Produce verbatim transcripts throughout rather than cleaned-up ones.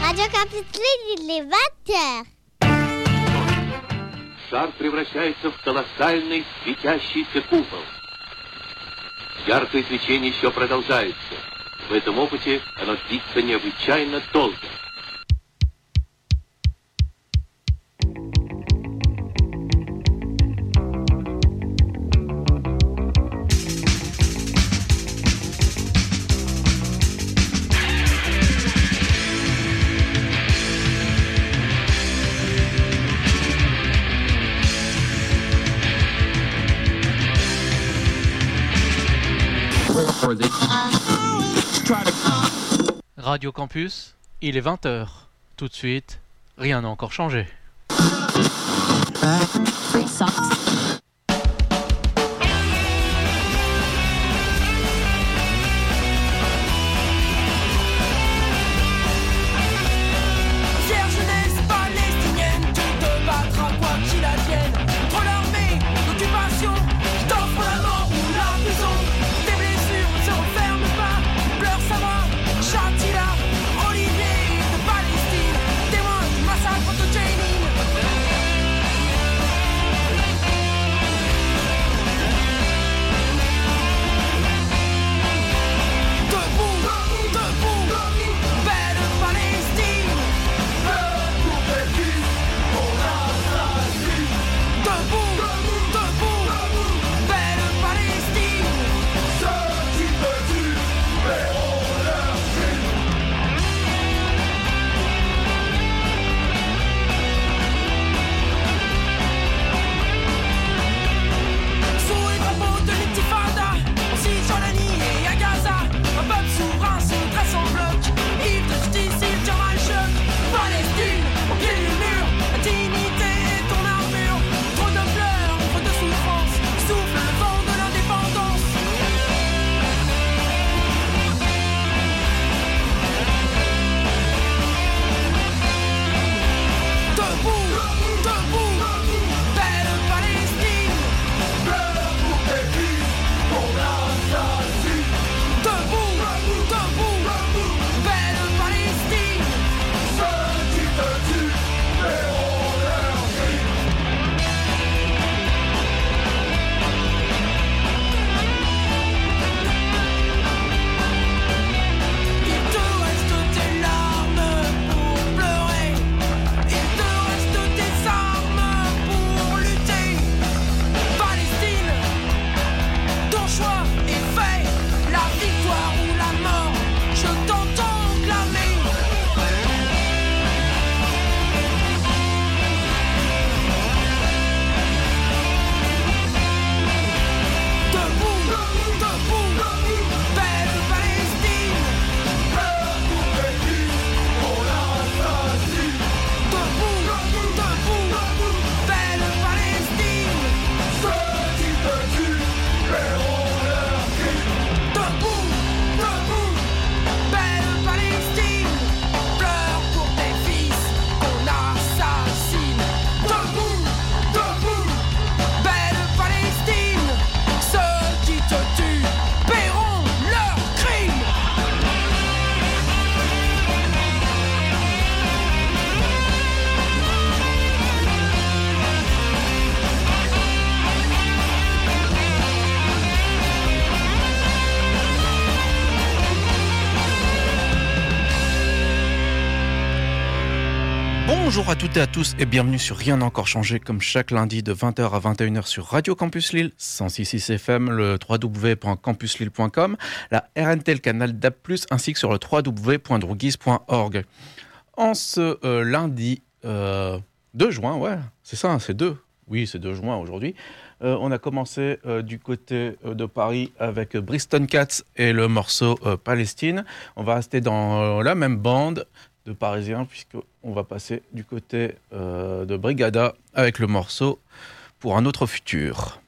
Radio Campus Lille, il est vingt heures. Шар превращается в колоссальный светящийся купол. Яркое свечение еще продолжается. В этом опыте оно длится необычайно долго. Radio Campus, il est vingt heures. Tout de suite, rien n'a encore changé. Bonjour à toutes et à tous et bienvenue sur Rien n'a encore changé comme chaque lundi de vingt heures à vingt et une heures sur Radio Campus Lille, cent six virgule six F M, le w w w point campus lille point com, la R N T, le canal D A B plus, ainsi que sur le w w w point drougis point org. En ce euh, lundi euh, deux juin, ouais, c'est ça, c'est deux, oui c'est deux juin aujourd'hui, euh, on a commencé euh, du côté euh, de Paris avec Brixton Cats et le morceau euh, Palestine. On va rester dans euh, la même bande de Parisiens, puisqu'on va passer du côté euh, de Brigada avec le morceau Pour un autre futur.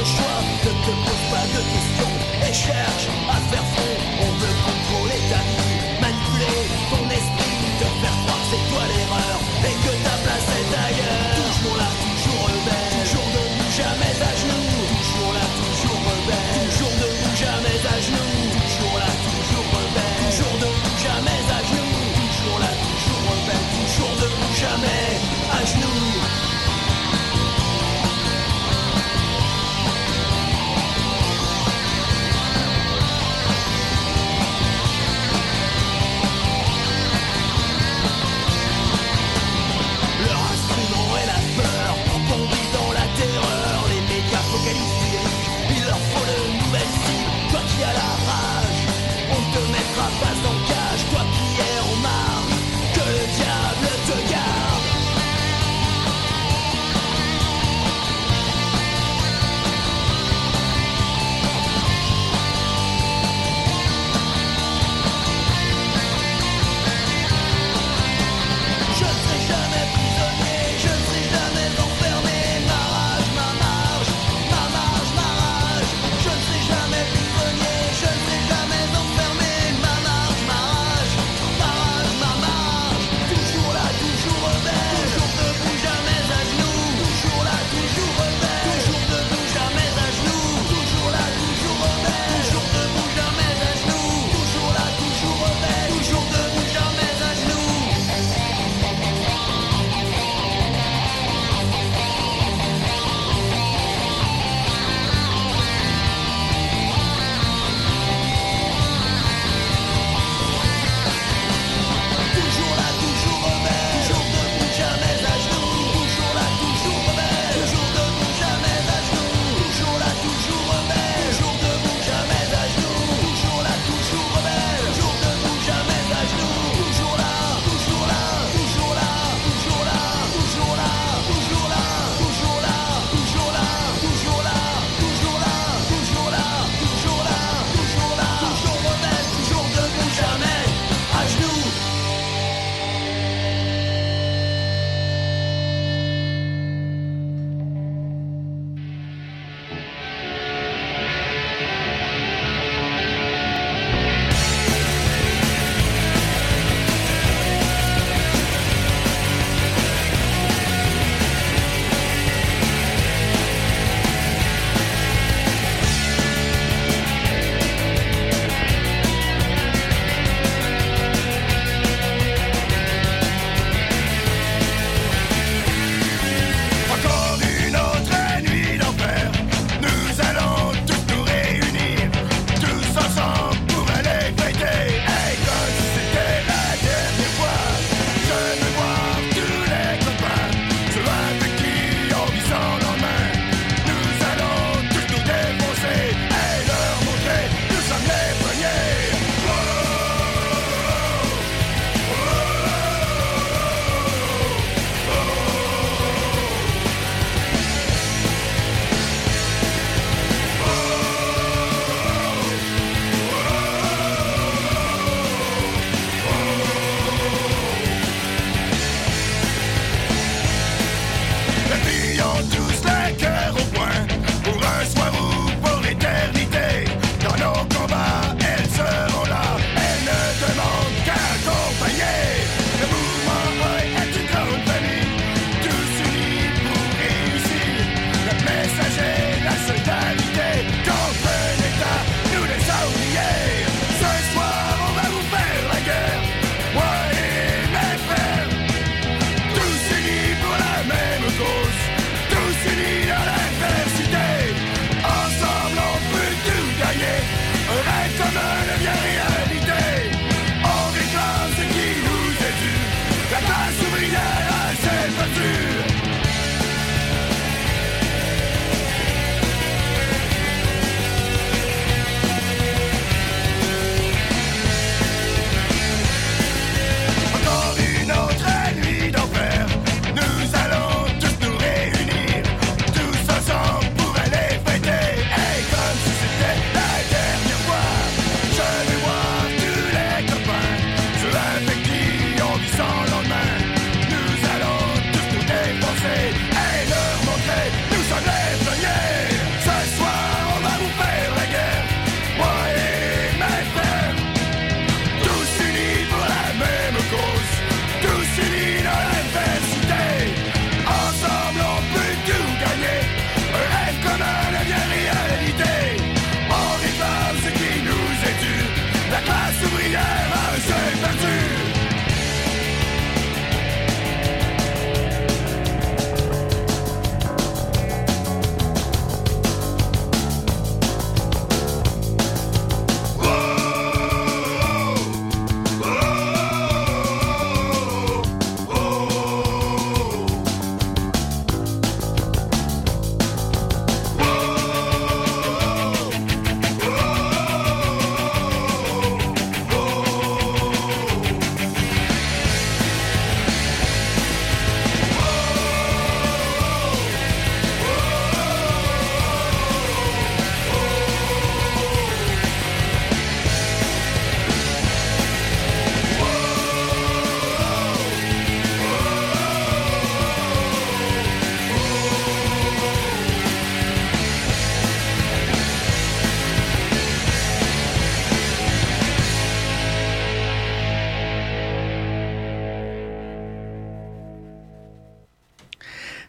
notre choix. Ne te pose pas de questions et cherche à faire front. On veut contrôler ta vie, manipuler ton esprit, te faire croire que c'est toi l'erreur et que ta place est ailleurs. Toujours là, toujours rebelle, toujours debout, jamais à genoux. Toujours là, toujours rebelle, toujours debout, jamais à genoux. Toujours là, toujours rebelle, toujours debout, jamais à genoux. Toujours là, toujours rebelle, toujours debout, jamais à genoux.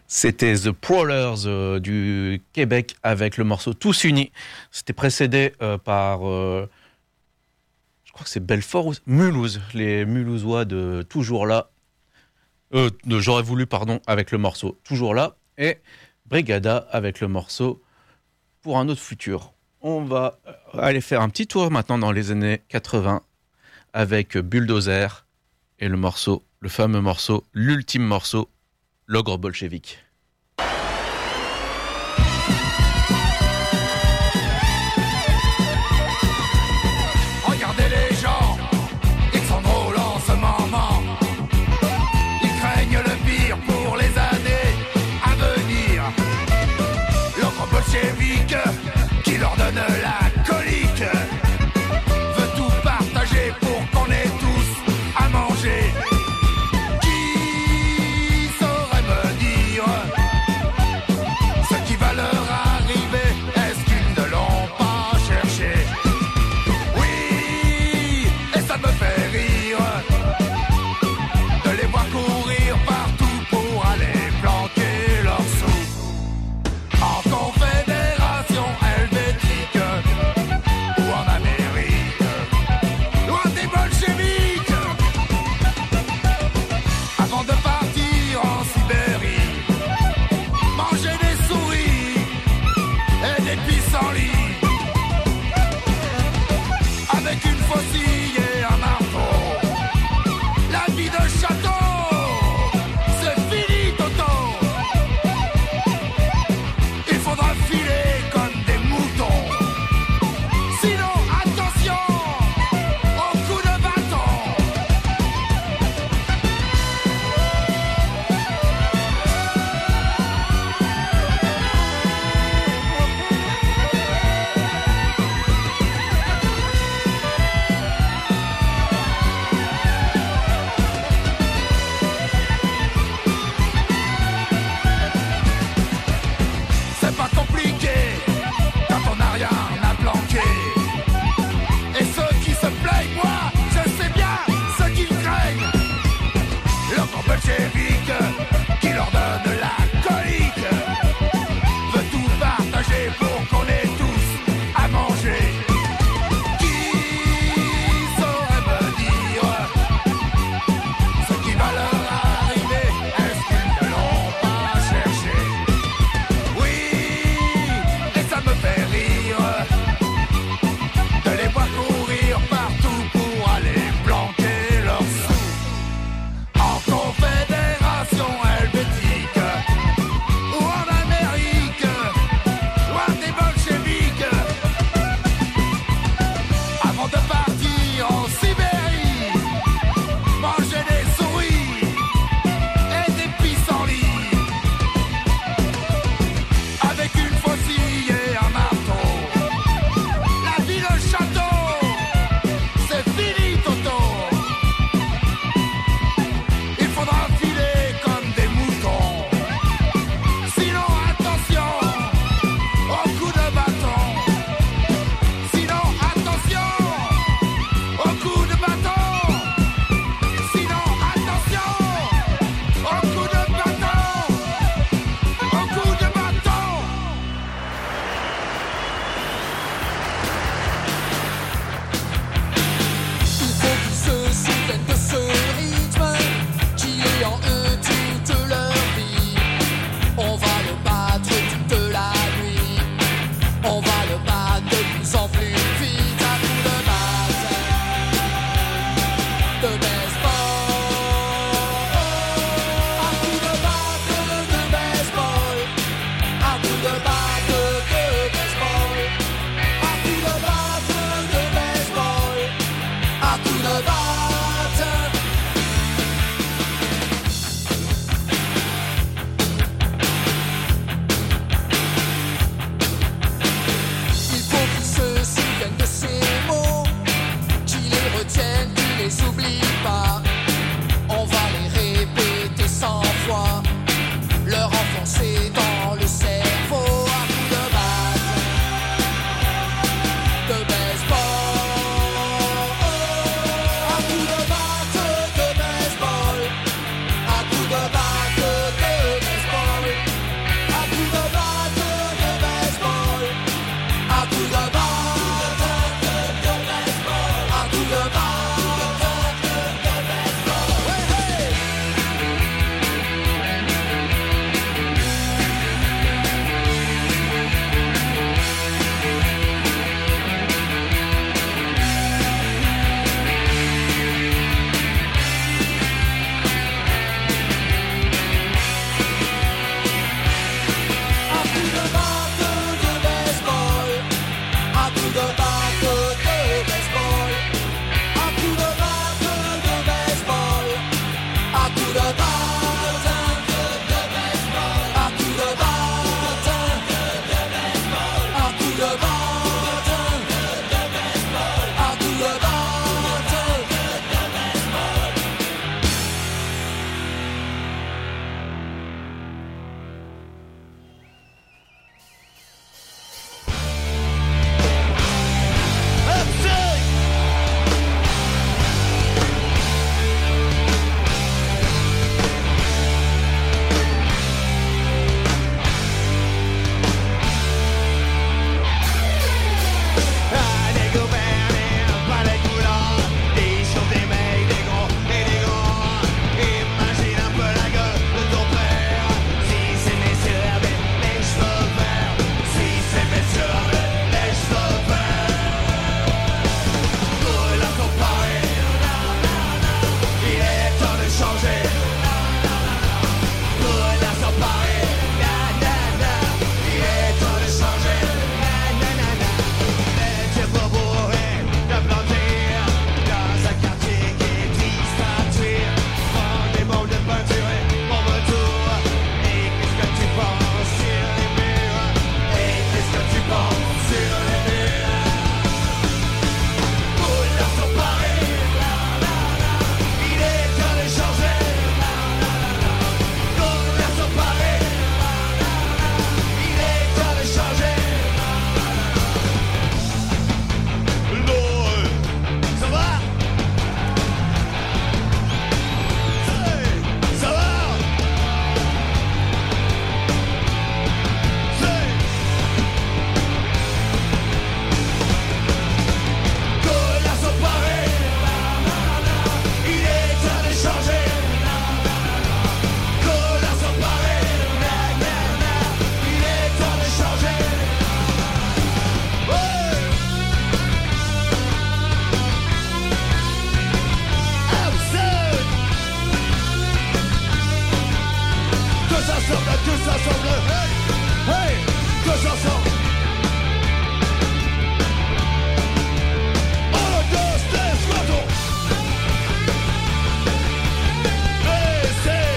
C'était The Prowlers euh, du Québec avec le morceau Tous Unis. C'était précédé euh, par, euh, je crois que c'est Belfort ou Mulhouse, les Mulhousois de Toujours Là. Euh, de J'aurais voulu, pardon, avec le morceau Toujours Là. Et Brigada avec le morceau Pour un autre futur. On va aller faire un petit tour maintenant dans les années quatre-vingts avec Bulldozer et le morceau, le fameux morceau, l'ultime morceau, L'ogre bolchevique. Regardez les gens, ils sont drôles en ce moment. Ils craignent le pire pour les années à venir. L'ogre bolchevique qui leur donne la colique veut tout partager pour qu'on ait tous à manger. Qui saurait me dire ensemble, tous ensemble, hey, hey, tous ensemble. Un, deux, tres, cuatro. Hey, c'est.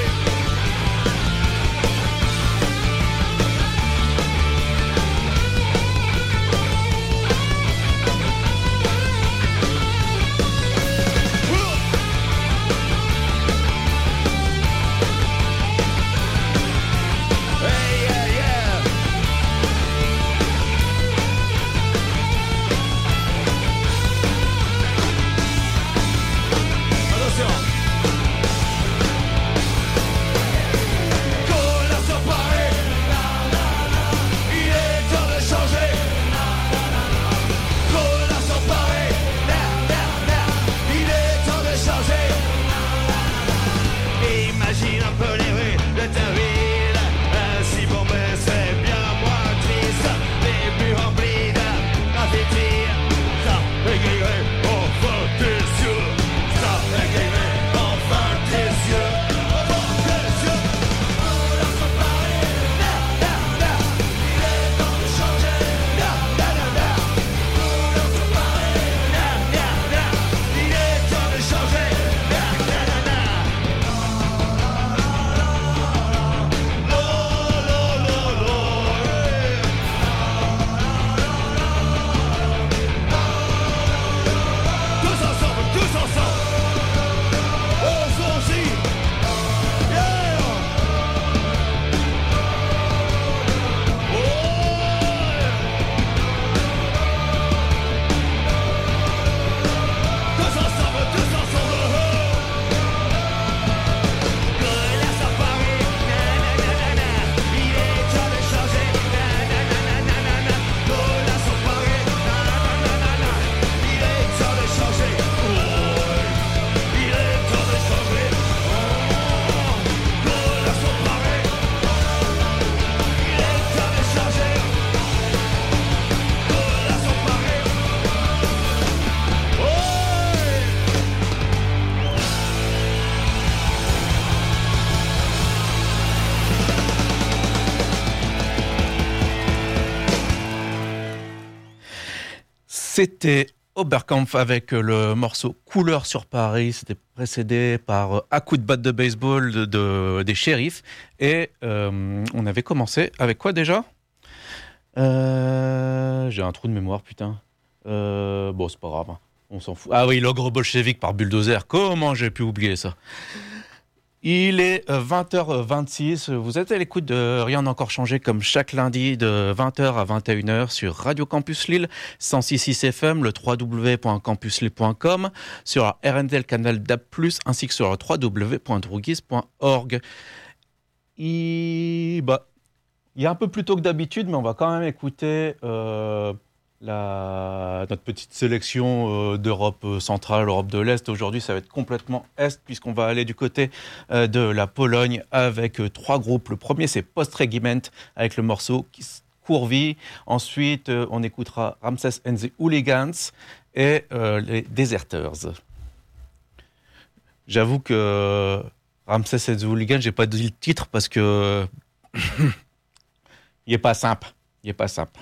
C'était Oberkampf avec le morceau Couleur sur Paris. C'était précédé par À coup de batte de baseball de, de, des Shérifs. Et euh, on avait commencé avec quoi déjà euh, J'ai un trou de mémoire, putain. Euh, bon, c'est pas grave. Hein. On s'en fout. Ah oui, l'ogre bolchevique par Bulldozer. Comment j'ai pu oublier ça ? Il est vingt heures vingt-six, vous êtes à l'écoute de Rien n'a encore changé comme chaque lundi de vingt heures à vingt et une heures sur Radio Campus Lille, cent six virgule six F M, le w w w point campus lille point com, sur la R N T, le canal D A B plus, ainsi que sur le w w w point drougis point org. Il... Bah, il y a un peu plus tôt que d'habitude, mais on va quand même écouter... Euh... La, notre petite sélection euh, d'Europe centrale, Europe de l'Est. Aujourd'hui, ça va être complètement Est, puisqu'on va aller du côté euh, de la Pologne avec euh, trois groupes. Le premier, c'est Post-Regiment, avec le morceau Kurwi. Ensuite, euh, on écoutera Ramses and the Hooligans et euh, les Deserters. J'avoue que euh, Ramses and the Hooligans, j'ai pas dit le titre parce que il est pas simple. Il est pas simple.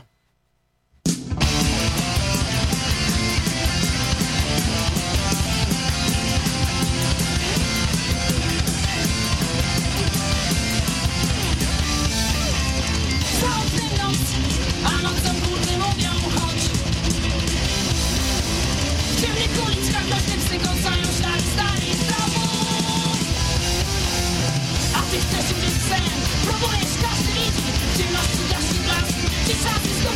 Próbujesz każdy widzi, ciemności gaśnie blask, ci czasy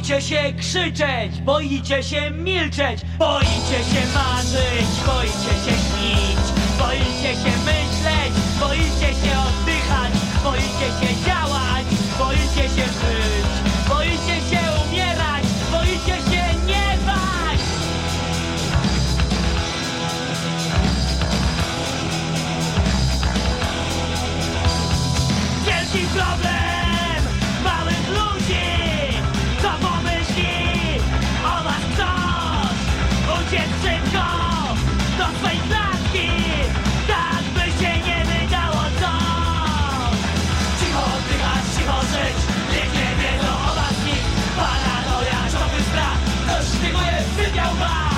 Boicie się krzyczeć, boicie się milczeć, boicie się marzyć, boicie się śnić, boicie się myśleć, boicie się oddychać, boicie się działać, boicie się żyć, boicie się umierać, boicie się nie bać. Wielki problem małych ludzi, co pomyśli o was ktoś, uciec szybko do swej klatki, tak by się nie wydało coś. Cicho oddychać, cicho żyć, niech nie wiedzą o was nic, paranoja, ciągły strach, ktoś sztyguje, sypiał was.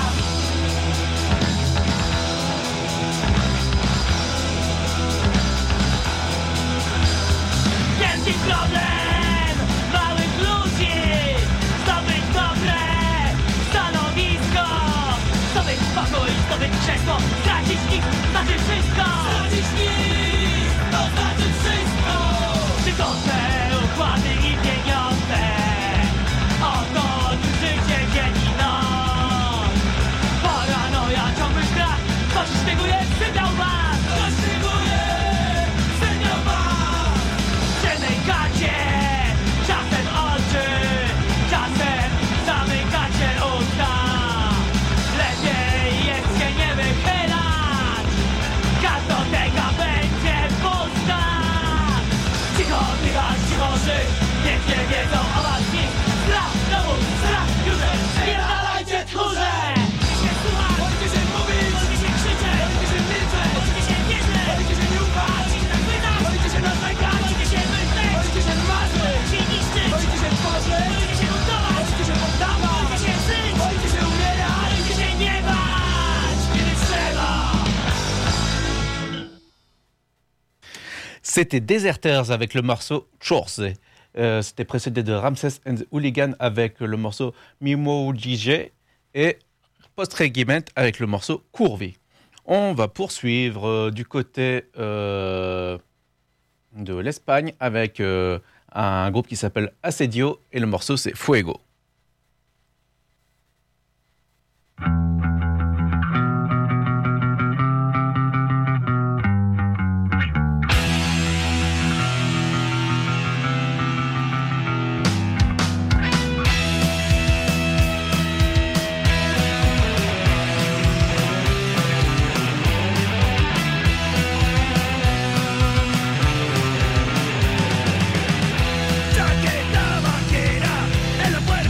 Wielki problem małych ludzi, zdobyć dobre stanowisko, zdobyć spokój, zdobyć krzesło, stracić ich, znaczy wszystko. Stracić ich, to znaczy wszystko. Wygodne układy i pieniądze, oto życie dzień i noc. Paranoja, ciągły strach, ktoś sztyguje, sypiał was. Ktoś sztyguje, sypiał was. Zamykacie czasem oczy, czasem zamykacie usta. Lepiej jest się nie wychylać, kartoteka będzie pusta. Cicho oddychać, cicho żyć, niech nie wiedzą o was nic. Strach znowu, strach już, spierdalajcie tchórze. Boicie się słuchać, boicie się mówić, boicie się krzyczeć, boicie się milczeć, boicie się wierzyć, boicie się nie ufać, boicie się tak wydać, boicie się narzekać, boicie się myśleć, boicie się marzyć, boicie się niszczyć, boicie się tworzyć, boicie się buntować, boicie się poddawać, boicie się żyć, boicie się umierać, boicie się nie bać, kiedy trzeba. C'était Deserters avec le morceau Chorse. Euh, C'était précédé de Ramses and the Hooligan avec le morceau Mimo D J et Post Regiment avec le morceau Courvi. On va poursuivre euh, du côté euh, de l'Espagne avec euh, un groupe qui s'appelle Assedio et le morceau c'est Fuego. Chaqueta vaquera en la puerta.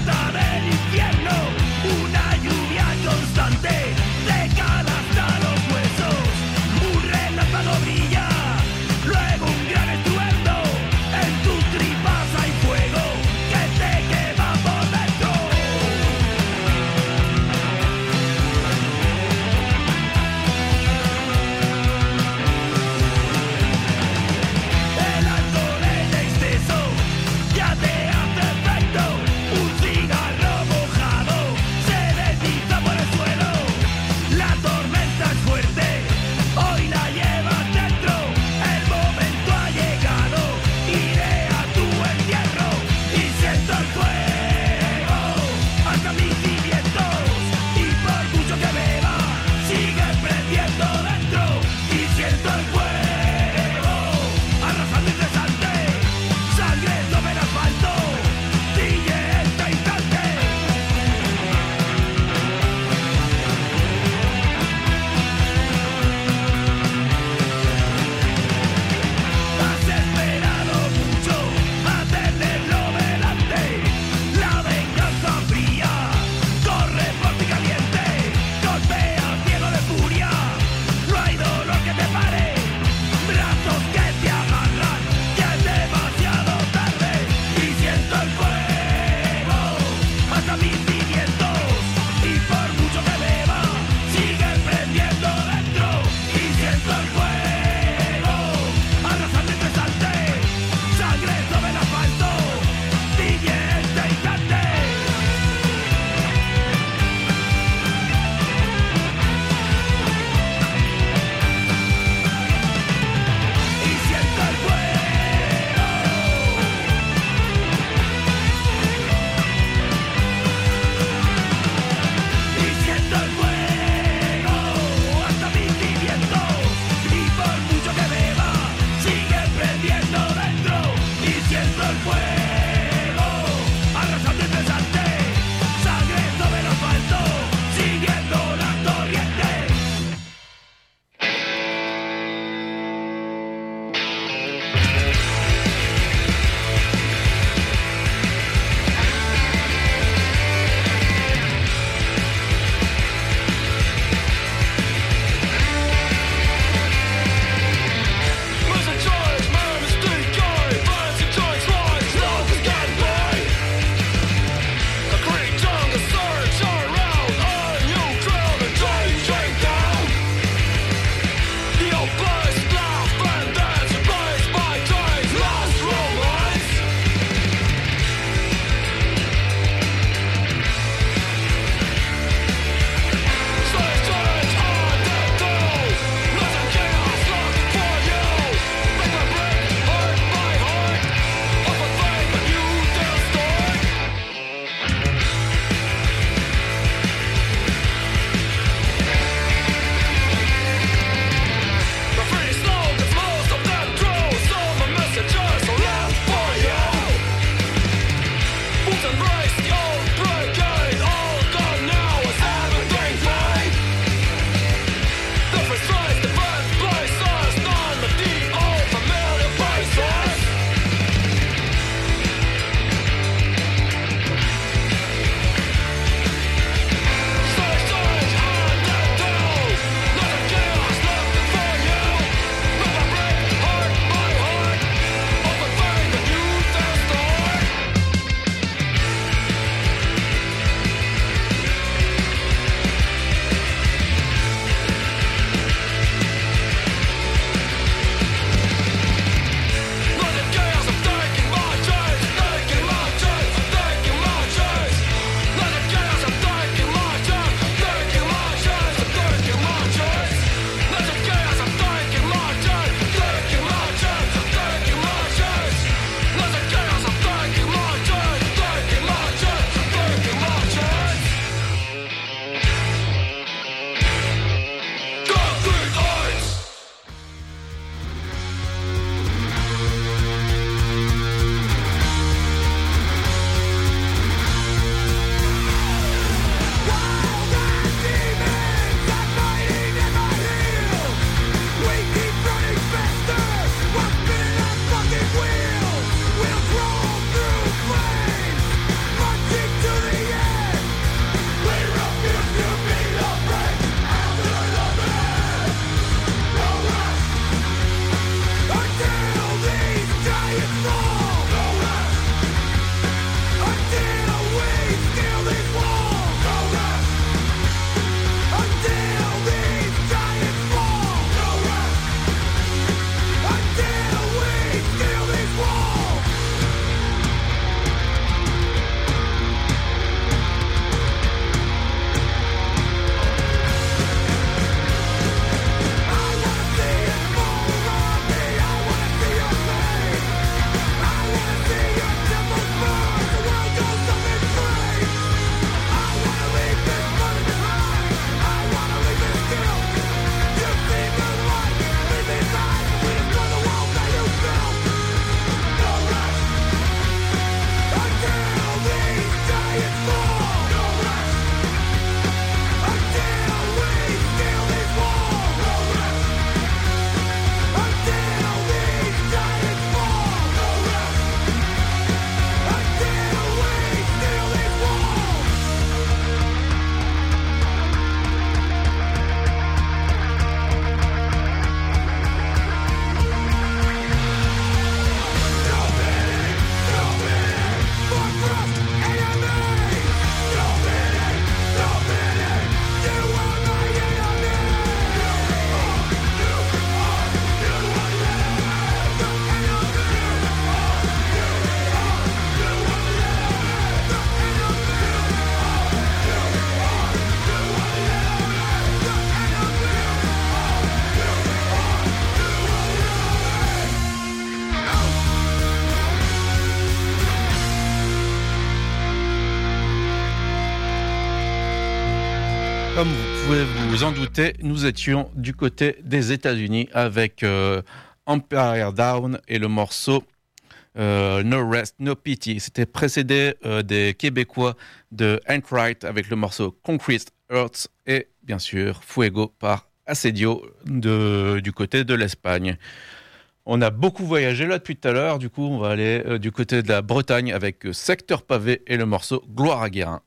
Comme vous pouvez vous en douter, nous étions du côté des États-Unis avec euh, Empire Down et le morceau euh, No Rest, No Pity. C'était précédé euh, des Québécois de Anchorite avec le morceau Concrete Earth et bien sûr Fuego par Assedio de, du côté de l'Espagne. On a beaucoup voyagé là depuis tout à l'heure, du coup on va aller euh, du côté de la Bretagne avec euh, Secteur Pavé et le morceau Gloire à Guérin.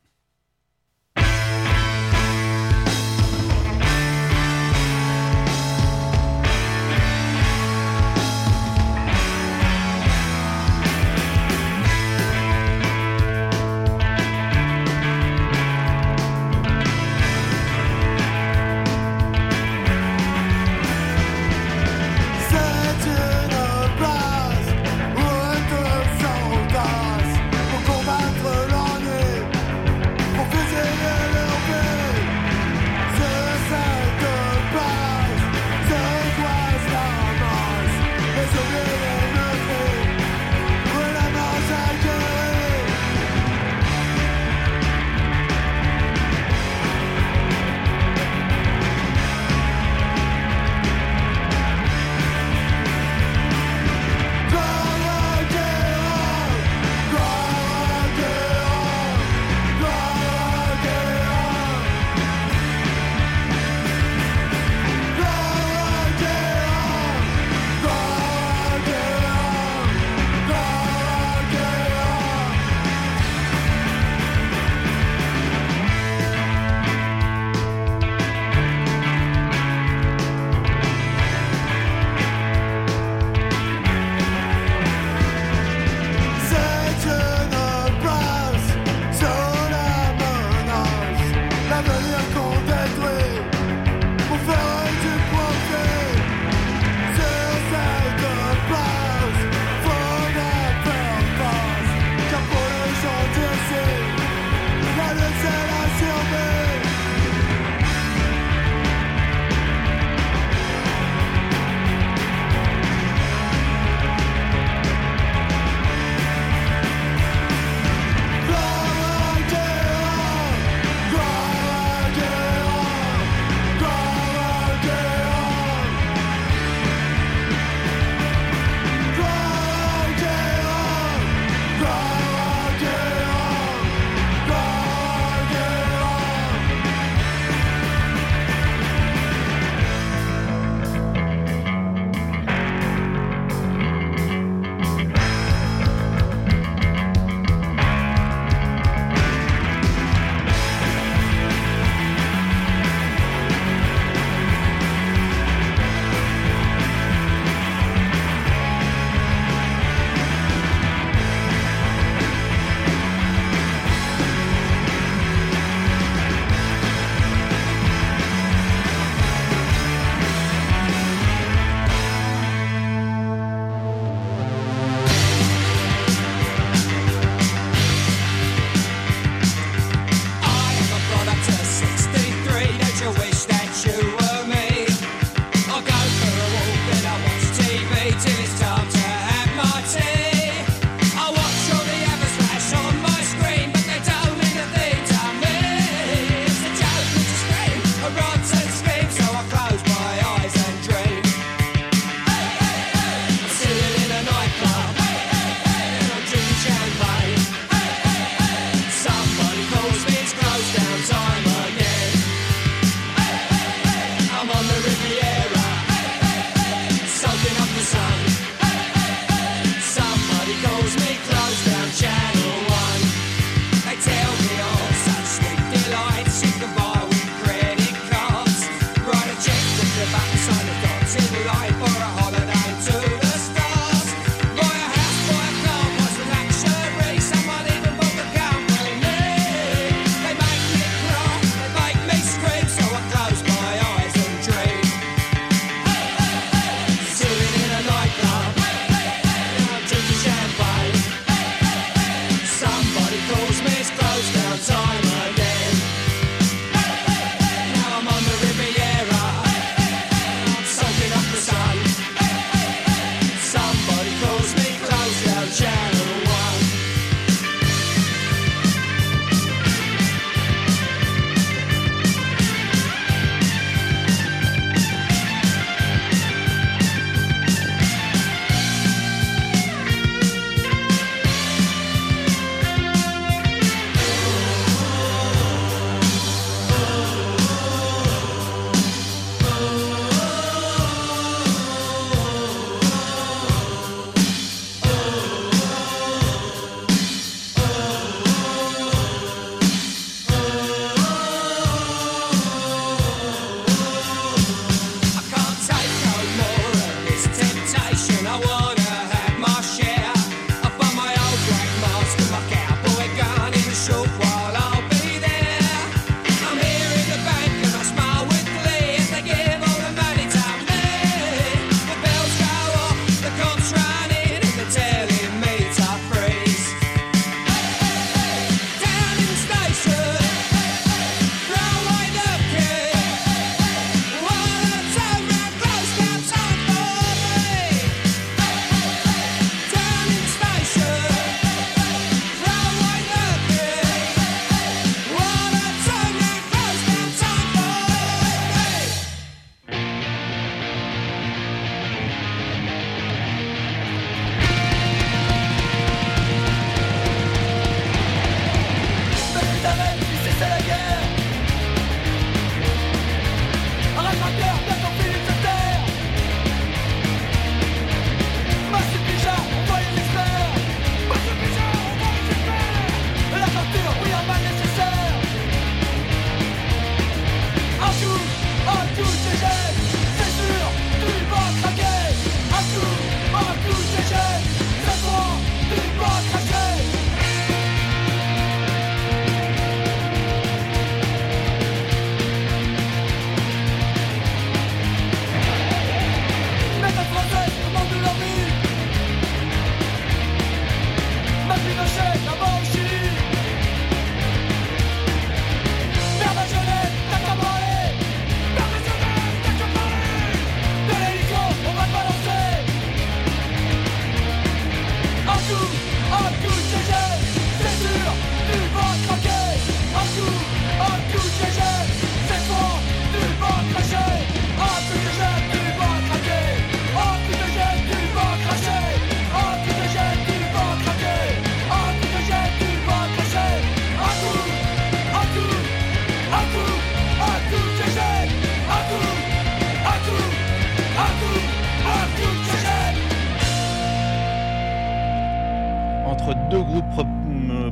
Pour combattre l'ennui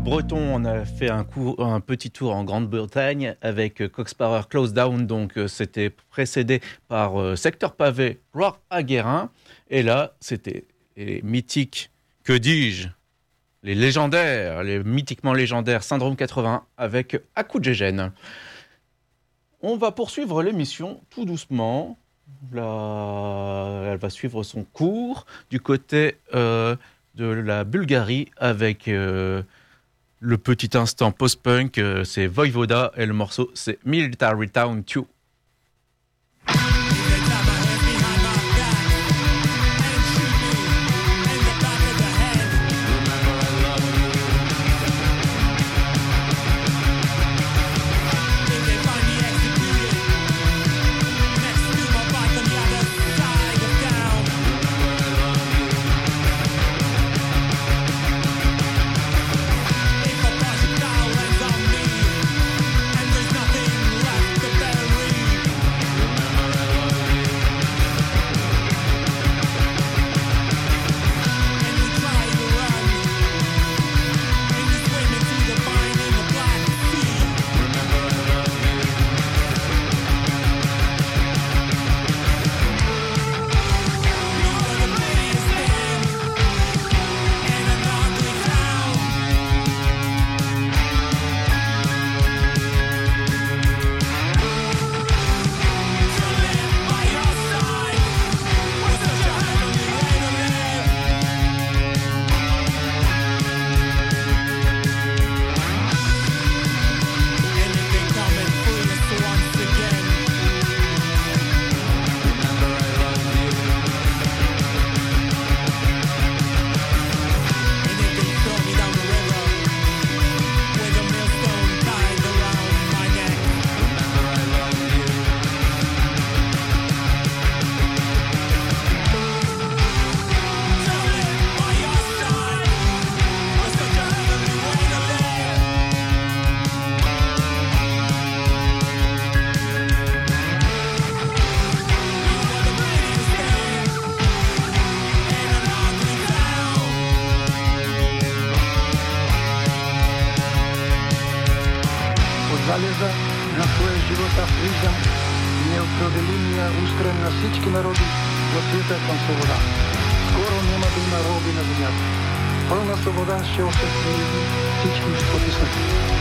breton, on a fait un, coup, un petit tour en Grande-Bretagne avec Cox Power Close Down, donc euh, c'était précédé par euh, Secteur Pavé, Rock à Guérin, et là c'était les mythiques, que dis-je, les légendaires, les mythiquement légendaires Syndrome quatre-vingts avec À coup de gégène. On va poursuivre l'émission tout doucement. Là, elle va suivre son cours du côté euh, de la Bulgarie avec euh, le petit instant post-punk, euh, c'est Voivoda et le morceau c'est Military Town deux. залеза на своя живота виждам неопределения устроен на всички народи в света към свобода. Скоро няма да има роби на земята. Пълна свобода ще осъществи всички потиснати.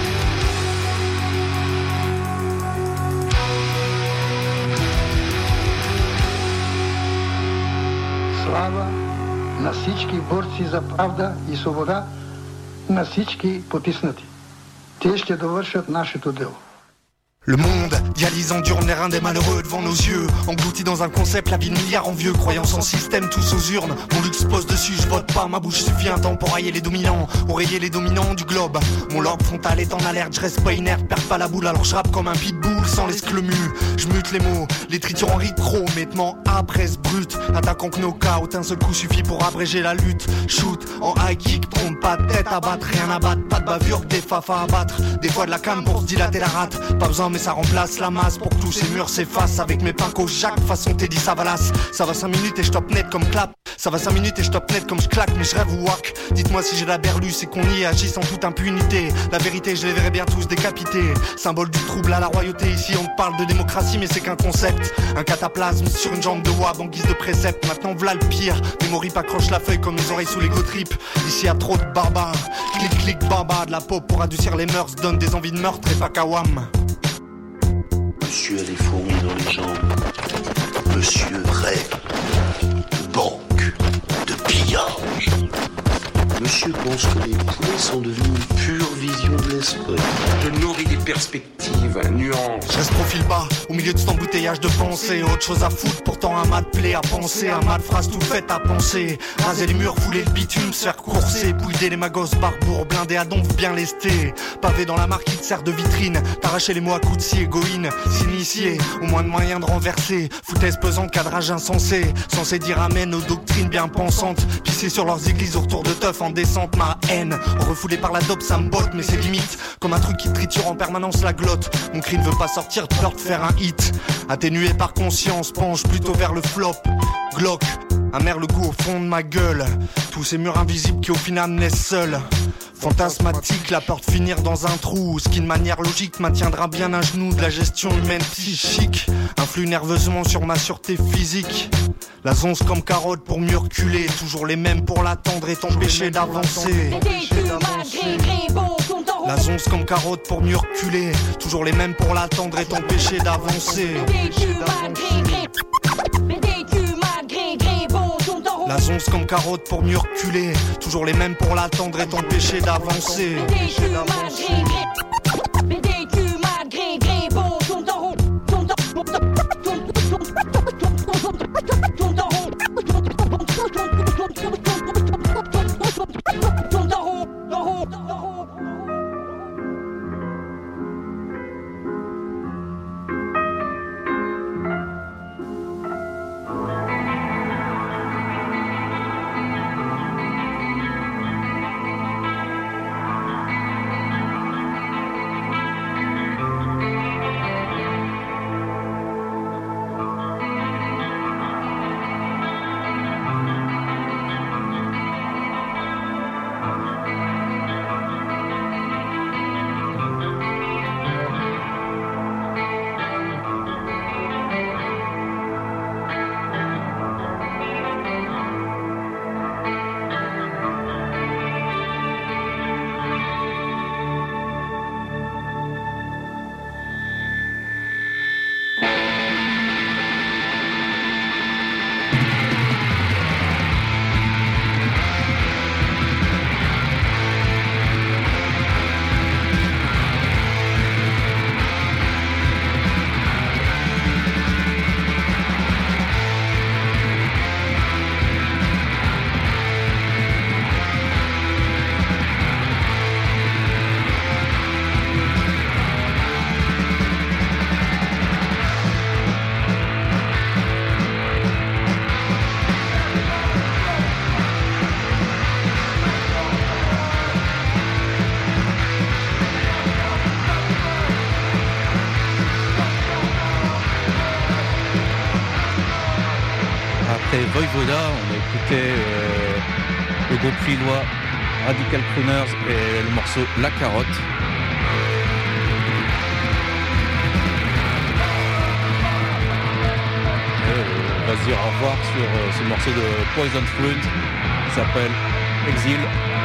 Слава на всички борци за правда и свобода, на всички потиснати. Те ще довършат нашето дело. Le monde, dialysant dur, l'air un des malheureux devant nos yeux. Englouti dans un concept, la vie de milliards en vieux. Croyance en système, tous aux urnes. Mon luxe pose dessus, je vote pas. Ma bouche suffit un temps pour railler les dominants. Oreiller les dominants du globe. Mon lobe frontal est en alerte, je reste pas inerte. Perds pas la boule, alors je rappe comme un pitbull sans l'esclemu. Je mute les mots, les tritures en rythmo. Mettement à presse brute. Attaquant knockout, un seul coup suffit pour abréger la lutte. Shoot en high kick, trompe pas de tête à battre. Rien à battre, pas de bavure, des fafas à battre. Des fois de la cam pour se dilater la rate. Pas besoin mais ça remplace la masse pour que tous ces murs s'effacent. Avec mes pincos, chaque façon Teddy Savalas. Ça va cinq minutes et je top net comme clap. Ça va cinq minutes et je top net comme je claque. Mais je rêve ou wack. Dites-moi si j'ai la berlue, c'est qu'on y agit sans toute impunité. La vérité, je les verrai bien tous décapités. Symbole du trouble à la royauté. Ici on te parle de démocratie mais c'est qu'un concept. Un cataplasme sur une jambe de wab en guise de précepte. Maintenant v'là le pire. Mémorie accroche la feuille comme les oreilles sous les go-trip. Ici y'a trop de barbares. Clic clic baba. De la pop pour adoucir les mœurs. Donne des envies de meurtre et pas kawam. Monsieur a des fourmis dans les jambes. Monsieur rêve de banque, de pillage. Monsieur pense que les poulets sont devenus une pure vision de l'esprit. Je nourris des perspectives, nuances. Je reste profil bas, au milieu de cet embouteillage de pensée. Autre chose à foutre, pourtant un mat de plaie à penser. Un mat de phrases tout faites à penser. Raser les murs, fouler le bitume, se faire courser. Bouider les magos, barbour, blindés à donf, bien lestés. Pavé dans la marque qui te sert de vitrine. T'arracher les mots à coups de scie, égoïne. S'initier, au moins de moyens de renverser. Foutaise pesante, cadrage insensé. Censé dire amen aux doctrines bien pensantes. Pisser sur leurs églises au retour de teuf en descente. Ma haine, refoulée par la dope, ça me botte, mais c'est limite. Comme un truc qui triture en permanence la glotte. Mon cri ne veut pas sortir de peur de faire un hit. Atténué par conscience, penche plutôt vers le flop. Glock, amer le goût au fond de ma gueule. Tous ces murs invisibles qui au final naissent seuls. Fantasmatique, la peur de finir dans un trou. Ce qui de manière logique maintiendra bien un genou de la gestion humaine psychique. Influe nerveusement sur ma sûreté physique. La zonce comme carotte pour mieux reculer. Toujours les mêmes pour l'attendre et t'empêcher d'avancer. La zonce comme carotte pour mieux reculer. Toujours les mêmes pour l'attendre et t'empêcher d'avancer. La zonce comme carotte pour mieux reculer. Toujours les mêmes pour l'attendre et t'empêcher d'avancer. Voivoda, on a écouté euh, le groupe lillois Radical Crooners et le morceau La Carotte. Et on va se dire au revoir sur euh, ce morceau de Poison Fruit qui s'appelle Exil.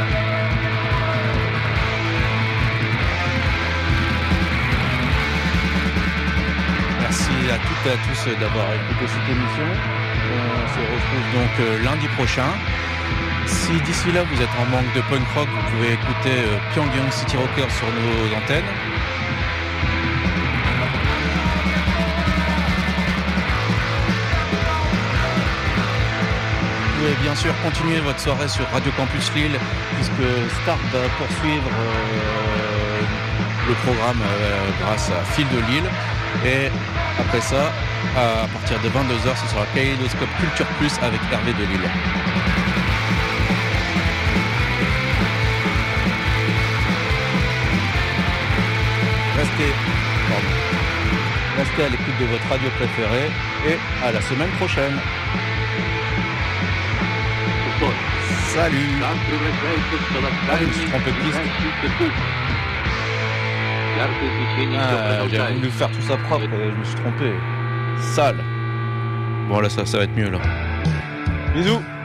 Merci à toutes et à tous d'avoir écouté cette émission. On se retrouve donc euh, lundi prochain. Si d'ici là vous êtes en manque de punk rock, vous pouvez écouter euh, Pyongyang City Rockers sur nos antennes. Vous pouvez bien sûr continuer votre soirée sur Radio Campus Lille, puisque Start va poursuivre euh, le programme euh, grâce à Fil de Lille. Et après ça, à partir de vingt-deux heures, ce sera Kaleidoscope Culture Plus avec Hervé de Lille. Restez, pardon, restez à l'écoute de votre radio préférée et à la semaine prochaine. Salut. Ah, je me suis trompé de piste. Ah, j'ai voulu faire tout ça propre, je me suis trompé. Sale. Bon là ça, ça va être mieux là. Bisous.